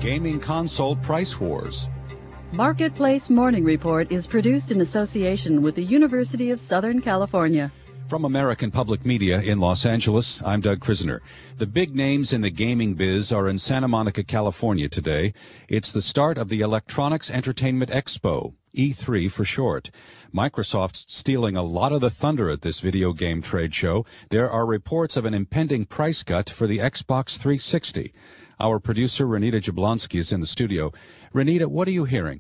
gaming console price wars. Marketplace Morning Report is produced in association with the University of Southern California. From American Public Media in Los Angeles, I'm Doug Krisner. The big names in the gaming biz are in Santa Monica, California today. It's the start of the Electronics Entertainment Expo, E3 for short. Microsoft's stealing a lot of the thunder at this video game trade show. There are reports of an impending price cut for the Xbox 360. Our producer, Renita Jablonski, is in the studio. Renita, what are you hearing?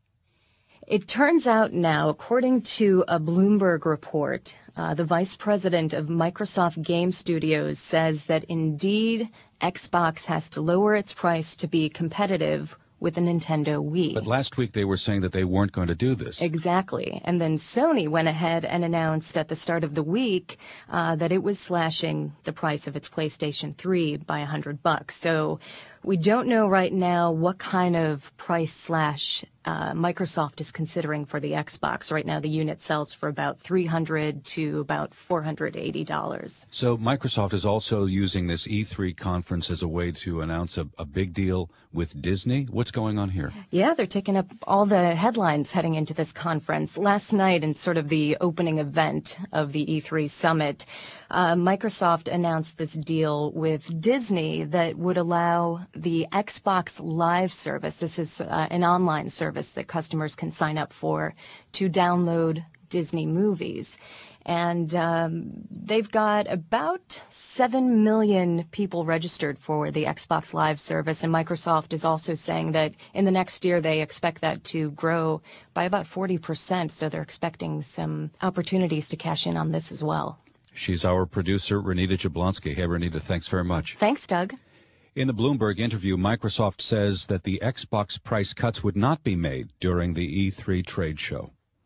It turns out now, according to a Bloomberg report, the vice president of Microsoft Game Studios says that indeed Xbox has to lower its price to be competitive with the Nintendo Wii. But last week they were saying that they weren't going to do this. Exactly. And then Sony went ahead and announced at the start of the week that it was slashing the price of its PlayStation 3 by $100. So we don't know right now what kind of price slash Microsoft is considering for the Xbox. Right now, the unit sells for about $300 to about $480. So Microsoft is also using this E3 conference as a way to announce a big deal with Disney. What's going on here? Yeah, they're taking up all the headlines heading into this conference. Last night, in sort of the opening event of the E3 summit, Microsoft announced this deal with Disney that would allow the Xbox Live service, this is an online service that customers can sign up for, to download Disney movies. And they've got about 7 million people registered for the Xbox Live service. And Microsoft is also saying that in the next year, they expect that to grow by about 40%. So they're expecting some opportunities to cash in on this as well. She's our producer, Renita Jablonski. Hey, Renita, thanks very much. Thanks, Doug. In the Bloomberg interview, Microsoft says that the Xbox price cuts would not be made during the E3 trade show.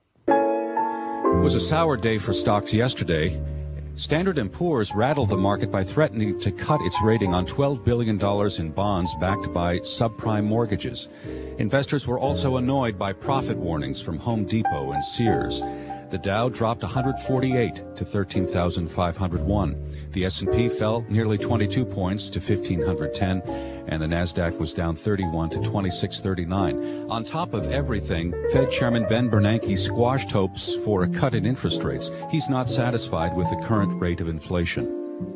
It was a sour day for stocks yesterday. Standard & Poor's rattled the market by threatening to cut its rating on $12 billion in bonds backed by subprime mortgages. Investors were also annoyed by profit warnings from Home Depot and Sears. The Dow dropped 148 to 13,501. The S&P fell nearly 22 points to 1,510, and the Nasdaq was down 31 to 2639. On top of everything, Fed Chairman Ben Bernanke squashed hopes for a cut in interest rates. He's not satisfied with the current rate of inflation.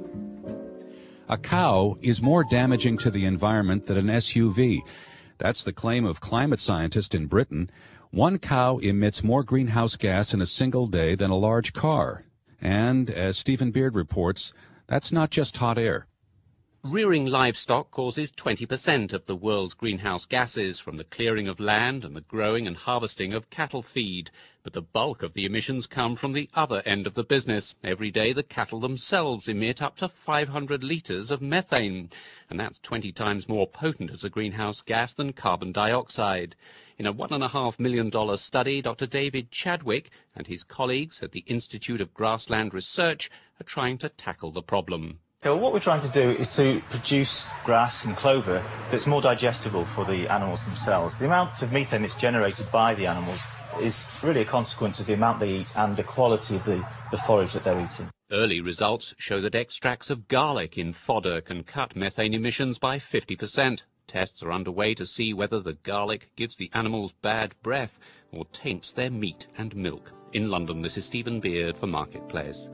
A cow is more damaging to the environment than an SUV. That's the claim of climate scientists in Britain. One cow emits more greenhouse gas in a single day than a large car. And, as Stephen Beard reports, that's not just hot air. Rearing livestock causes 20% of the world's greenhouse gases from the clearing of land and the growing and harvesting of cattle feed. But the bulk of the emissions come from the other end of the business. Every day the cattle themselves emit up to 500 litres of methane, and that's 20 times more potent as a greenhouse gas than carbon dioxide. In a $1.5 million study, Dr. David Chadwick and his colleagues at the Institute of Grassland Research are trying to tackle the problem. Okay, well, what we're trying to do is to produce grass and clover that's more digestible for the animals themselves. The amount of methane that's generated by the animals is really a consequence of the amount they eat and the quality of the forage that they're eating. Early results show that extracts of garlic in fodder can cut methane emissions by 50%. Tests are underway to see whether the garlic gives the animals bad breath or taints their meat and milk. In London, this is Stephen Beard for Marketplace.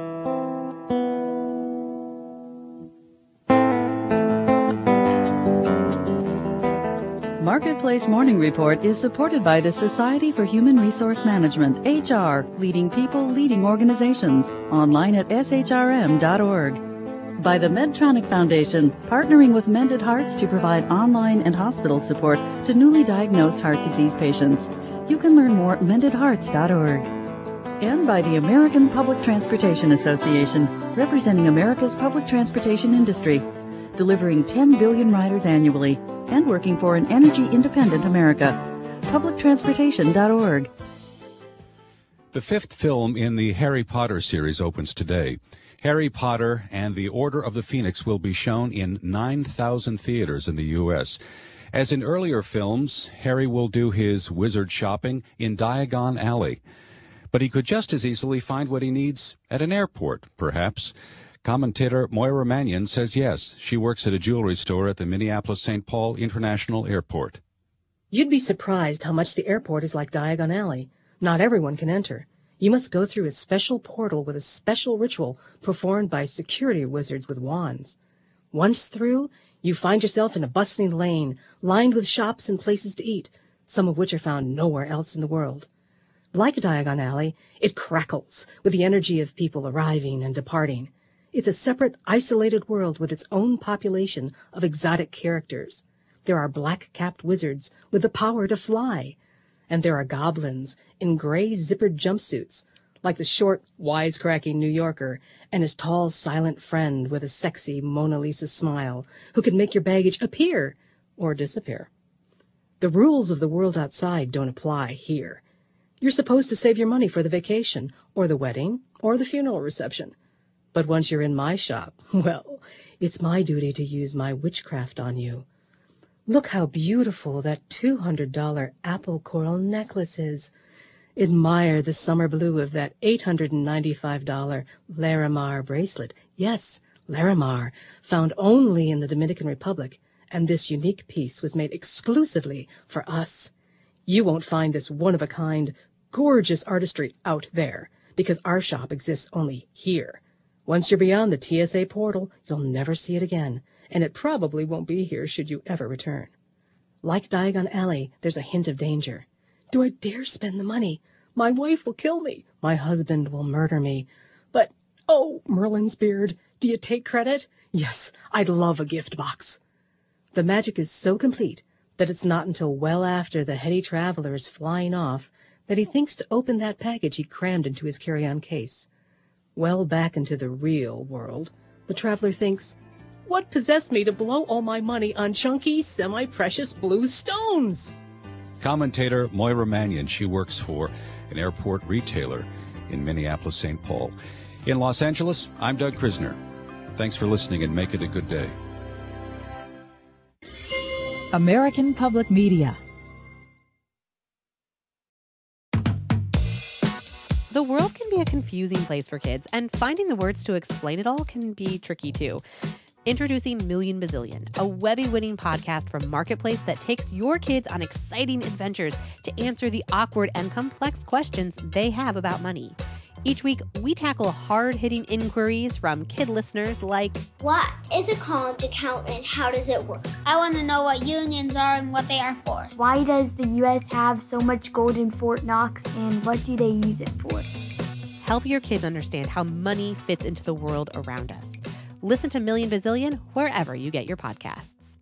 Marketplace Morning Report is supported by the Society for Human Resource Management, HR, leading people, leading organizations, online at shrm.org. By the Medtronic Foundation, partnering with Mended Hearts to provide online and hospital support to newly diagnosed heart disease patients. You can learn more at mendedhearts.org. And by the American Public Transportation Association, representing America's public transportation industry, delivering 10 billion riders annually, and working for an energy-independent America. Publictransportation.org. The fifth film in the Harry Potter series opens today. Harry Potter and the Order of the Phoenix will be shown in 9,000 theaters in the U.S. As in earlier films, Harry will do his wizard shopping in Diagon Alley. But he could just as easily find what he needs at an airport, perhaps. Commentator Moira Mannion says yes. She works at a jewelry store at the Minneapolis-St. Paul International Airport. You'd be surprised how much the airport is like Diagon Alley. Not everyone can enter. You must go through a special portal with a special ritual performed by security wizards with wands. Once through, you find yourself in a bustling lane, lined with shops and places to eat, some of which are found nowhere else in the world. Like Diagon Alley, it crackles with the energy of people arriving and departing. It's a separate, isolated world with its own population of exotic characters. There are black-capped wizards with the power to fly, and there are goblins in gray zippered jumpsuits, like the short, wisecracking New Yorker and his tall, silent friend with a sexy Mona Lisa smile who can make your baggage appear or disappear. The rules of the world outside don't apply here. You're supposed to save your money for the vacation, or the wedding, or the funeral reception. But once you're in my shop, well, it's my duty to use my witchcraft on you. Look how beautiful that $200 apple coral necklace is. Admire the summer blue of that $895 Larimar bracelet. Yes, Larimar, found only in the Dominican Republic, and this unique piece was made exclusively for us. You won't find this one-of-a-kind, gorgeous artistry out there, because our shop exists only here. Once you're beyond the TSA portal, you'll never see it again, and it probably won't be here should you ever return. Like Diagon Alley, there's a hint of danger. Do I dare spend the money? My wife will kill me. My husband will murder me. But, oh, Merlin's beard, do you take credit? Yes, I'd love a gift box. The magic is so complete that it's not until well after the heady traveler is flying off that he thinks to open that package he crammed into his carry-on case. Well back into the real world, the traveler thinks, what possessed me to blow all my money on chunky, semi-precious blue stones? Commentator Moira Mannion. She works for an airport retailer in Minneapolis-St. Paul. In Los Angeles, I'm Doug Krisner. Thanks for listening and make it a good day. American Public Media. The world can be a confusing place for kids, and finding the words to explain it all can be tricky too. Introducing Million Bazillion, a Webby-winning podcast from Marketplace that takes your kids on exciting adventures to answer the awkward and complex questions they have about money. Each week, we tackle hard-hitting inquiries from kid listeners like, what is a college account and how does it work? I want to know what unions are and what they are for. Why does the U.S. have so much gold in Fort Knox and what do they use it for? Help your kids understand how money fits into the world around us. Listen to Million Bazillion wherever you get your podcasts.